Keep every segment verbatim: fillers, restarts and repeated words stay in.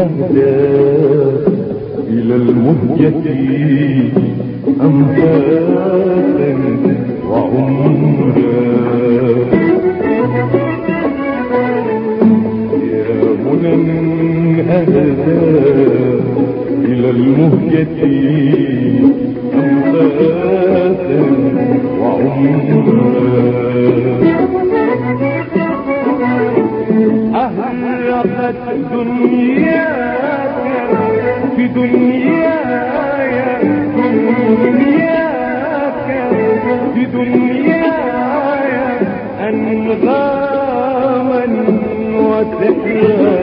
أهدى إلى المهجة أنفاسا وعمرا يا منى أهدى إلى المهجة أنفاسا وعمرا أهرقت دنياك في دنياي دنياك في دنياي أنغاما وسحرا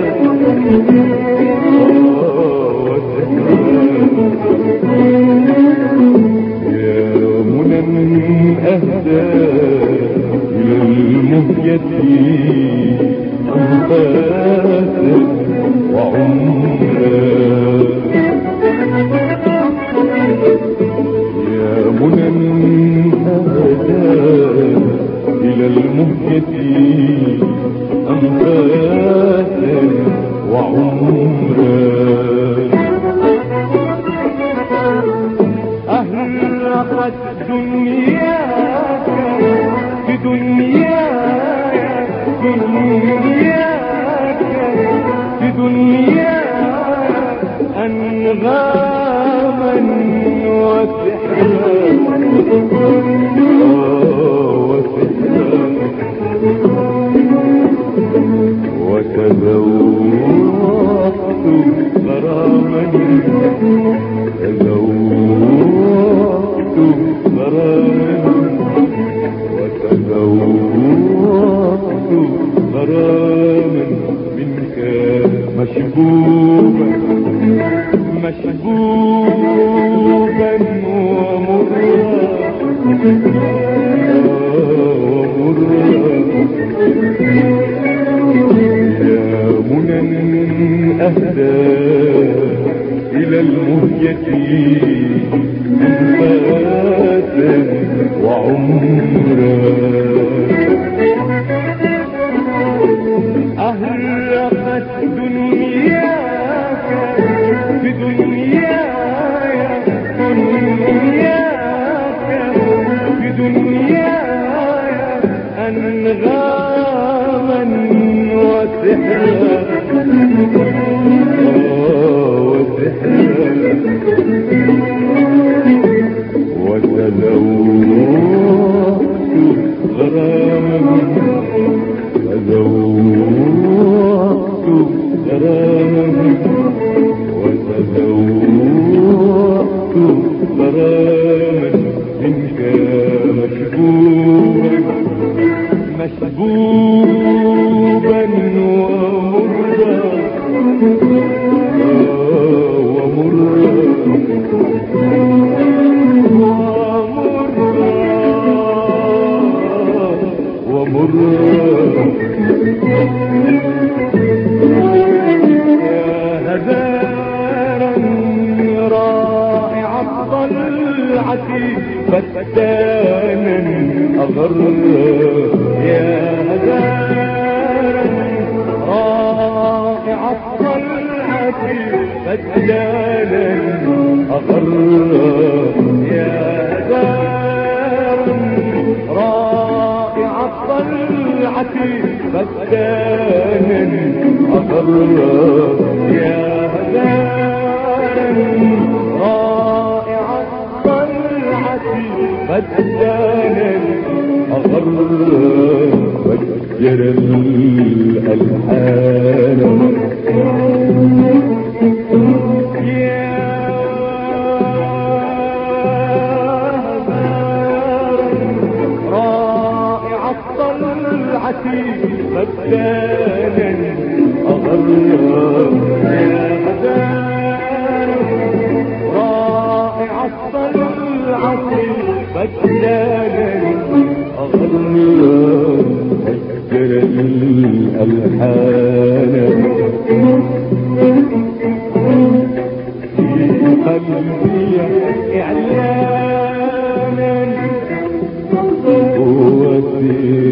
يا منى أهدى إلى المهجة أنفاسا وعمرا يا منى أهدى إلى المهجة أنفاسا وعمرا أهرقت دنياك في دنياي دنياك في دنياي أنغاما وسحرا وسحرا وتذوقت غراما تذوقت غراما وتذوقت غراما منك مشبوبا مشبوبا ومرا ومرا يا منى أهدى إلى المهجة أنفاسا وعمرا أهرقت دنياك في دنياي دنياك في دنياي أنغاما وسحرا وسحرا وتذوقت غراما تذوقت غراما وتذوقت غراما منك مشبوبا مشبوبا ومرا ومرا ومرا يا هزارا رائع الطلعة فتانا أغر يا هزارا رائع الطلعة فتانا أغر يا هزارا رائع الطلعة فتانا أغر يا هزارا رائع الطلعة فتانا أغر فجر الألحان فتانا أغر يا هزارا رائع الطلعة فتانا أغر فجر الألحان في قلبي إعلانا قوتي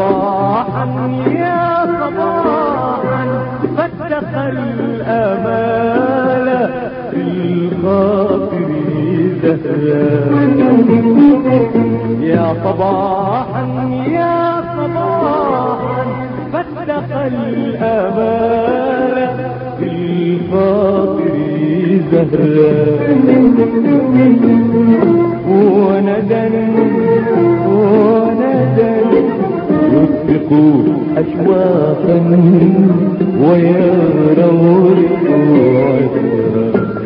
صباحا يا صباحا فتح الآمال في الخاطر زهرا. يا صباحا يا صباحا فتح الآمال في الخاطر زهرا. وندى وندى يطلق أشواقا ويرورق عسرا.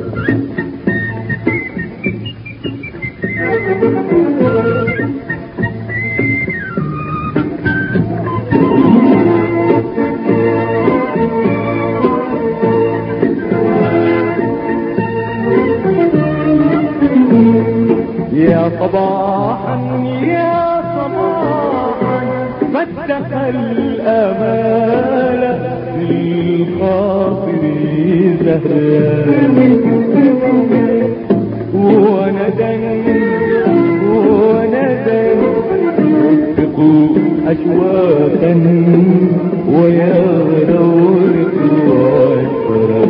يا صباحا يا صباحا فتح الآمال في الخاطر زهرا. وندى وندى يطلق أشواقا ويرورق عسرا.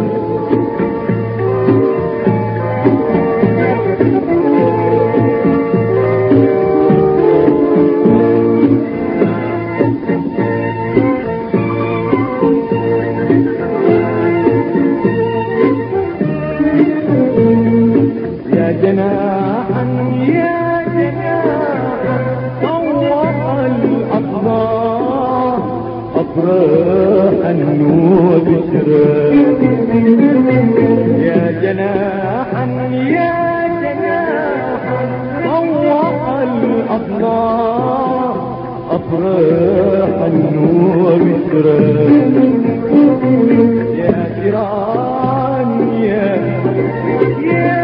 جناحا يا جناحا طوق الأطراف أفراحا وبشرا. يا جناحا يا جناحا طوق الأطراف أفراحا وبشرا. يا شيران يا يا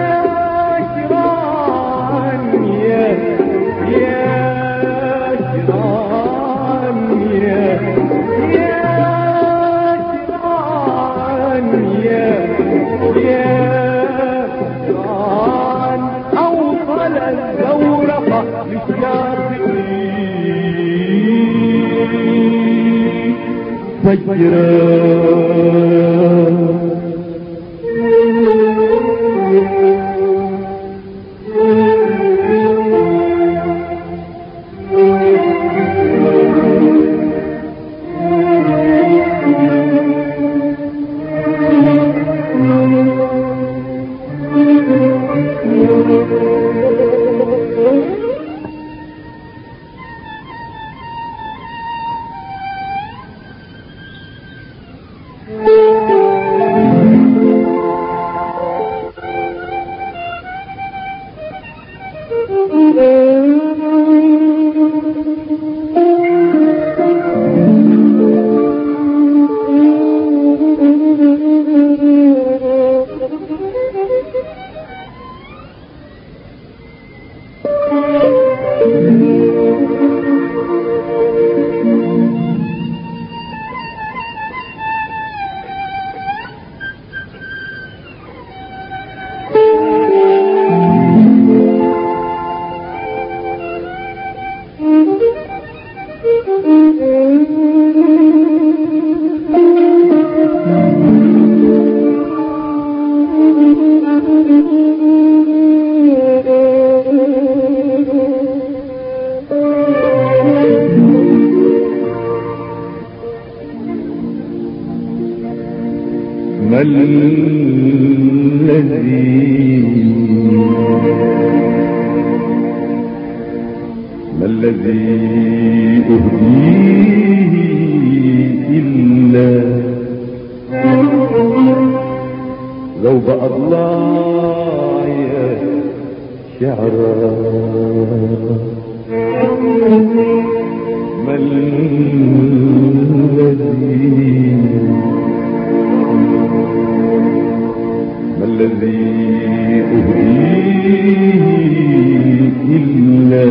أوصل الزورق للشاطئين فجرا. ما الذي ما الذي أهديه إلا ذوب الله يا شعرا. ما الذي ما الذي أهديه إلا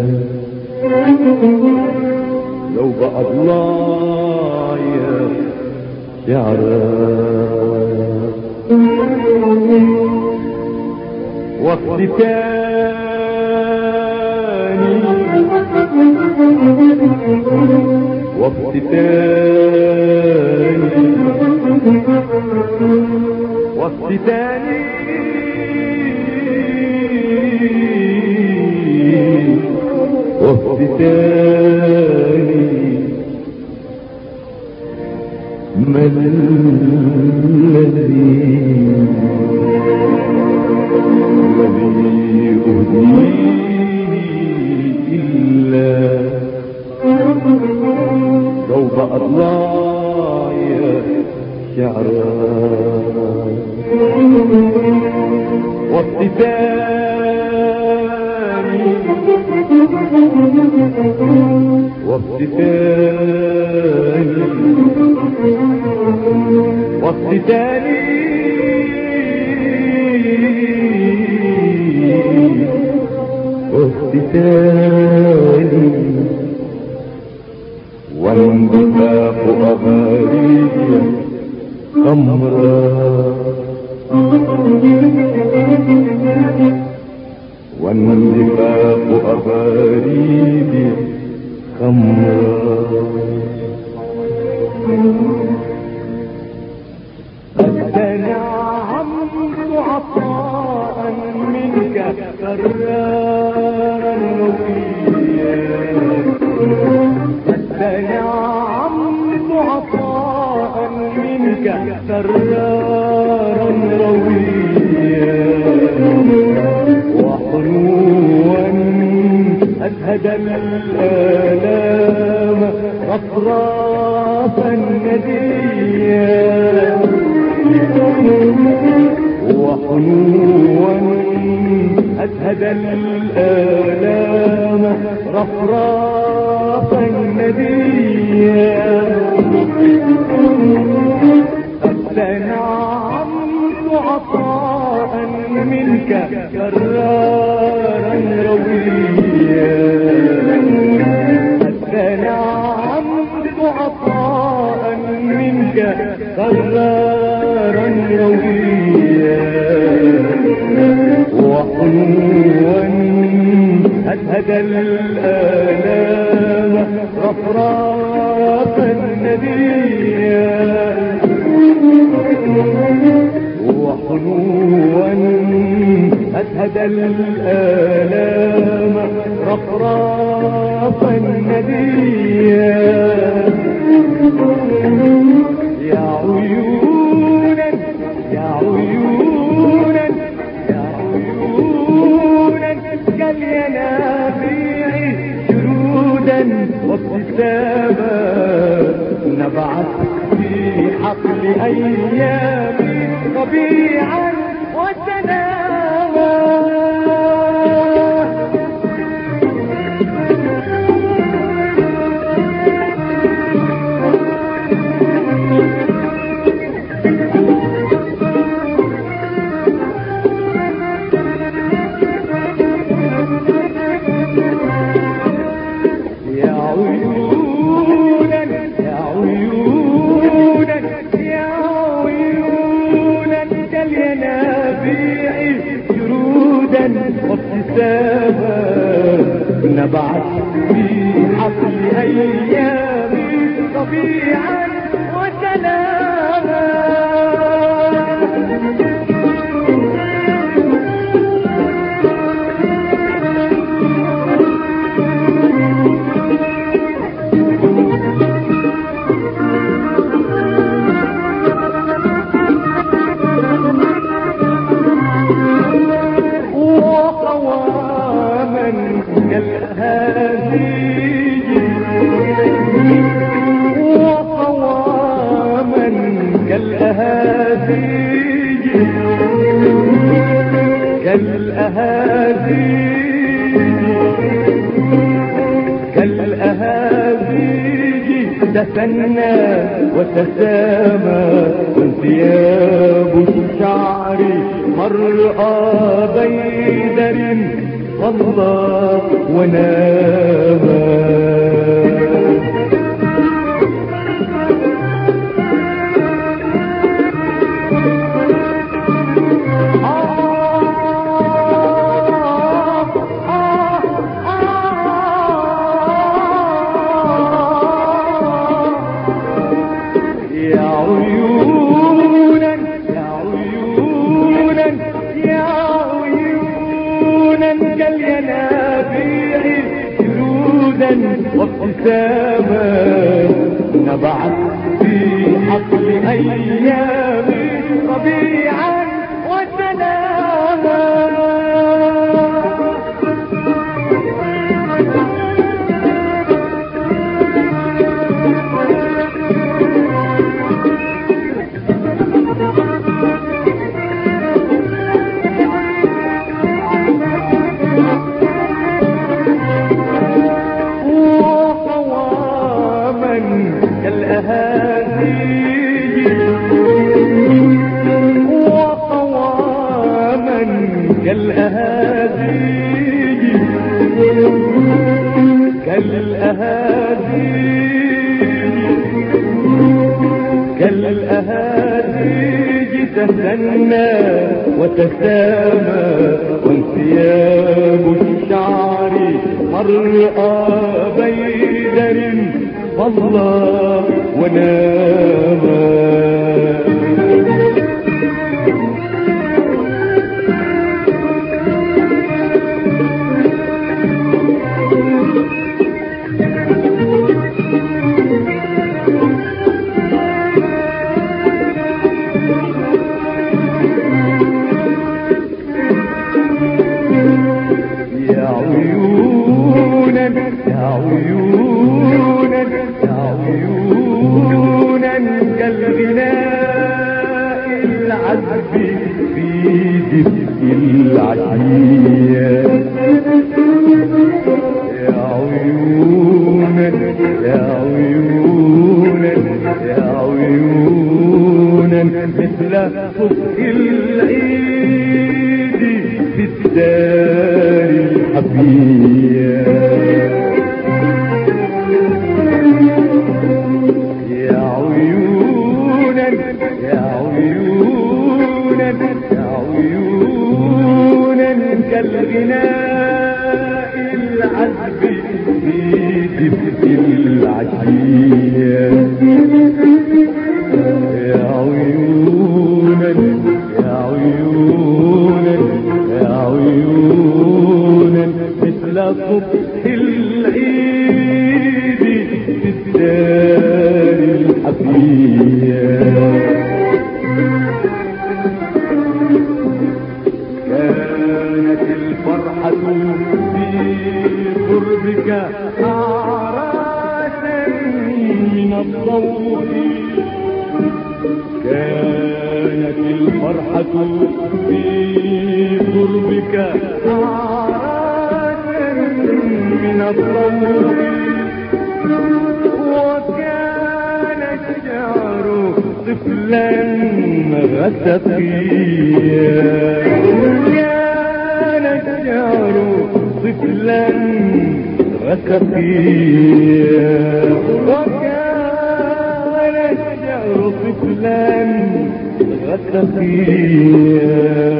ذوب الله يا شعرا. وقت تاني وافتتاني وافتتاني وافتتاني ما الذي الذي أهديه إلا ثوب أضلاعي شعرا وافتتاني وافتتاني وافتتاني وافتتاني واندفاق أغاريبي خمرا واندفاق أغاريبي خمرا قد تنعمت عطاء منك كرارا رويا قد تنعمت عطاء منك كرارا رويا وحنوا أزهد الآلام أطرافا نديا وحنوا أزهد الآلام رفرافا نديا تنعمت عطاء منك كرارا رويا تنعمت عطاء منك كرارا رويا وحنوا أزهد الآلام رفرافا نديا وحنوا أزهد الآلام رفرافا نديا يا عيونا يا عيونا يا عيونا كالينابيع جرودا وابتساما نبعث في حقل أيامي ربيعا وسلاما يا عيونا يا عيونا يا عيونا كالينابيع جرودا وابتساما نبعث في حقل أيامي ربيعا وسلاما وقواما كالأهازيج وقواما كالأهازيج كالأهازيج كالأهازيج تثنى وتسامى وانثياب الشعر مرأى بيدر صلى ونام كالينابيع جلودا وابتساما نبعت في حقل ايامي ربيعا وسلاما. كالأهاديج كالأهاديج كالأهاديج تثنى وتسامى وانثياب الشعر مرأى بيدر صلى وناما. عيونا عيونا كالغناء العذب في دفء العشية. يا عيونا يا عيونا يا عيونا مثل صبح العيد في الدار الحفية. كالغناء العذب في دفء العشية. يا عيونا يا عيونا يا عيونا مثل صبح العيد في الدار الحفية. كانت الفرحة في قربك أعراسا من الضوء. كانت الفرحة في قربك أعراسا من الضوء. وكان الشعر طفلا غسقيا. كان الشعر طفلا غسقيا. وكان الشعر طفلا غسقيا.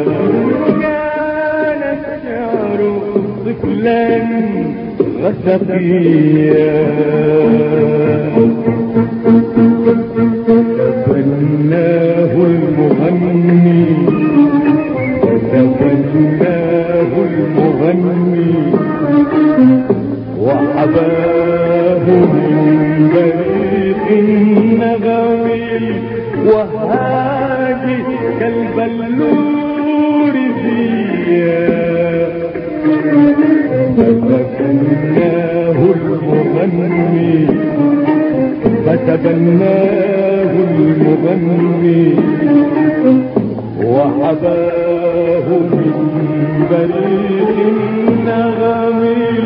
كان الشعر طفلا غسقيا. تبناه المغني تبناه المغني وحباه من بريق النغم وهاج كالبلور زيا. فتبناه المغني فتبناه المغني وحباه من بريق النغم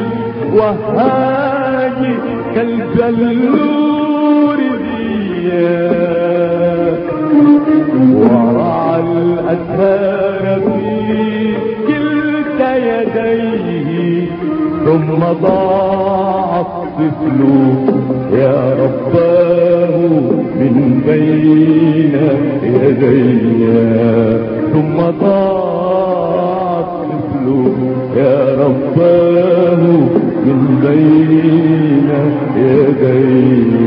وهاج كالبلور زيا. ورعى الأسهار في كلتا يديه ثم ضاع الطفل يا رباه من بين يدي. ثم ضاع الطفل يا رباه من بين يدي.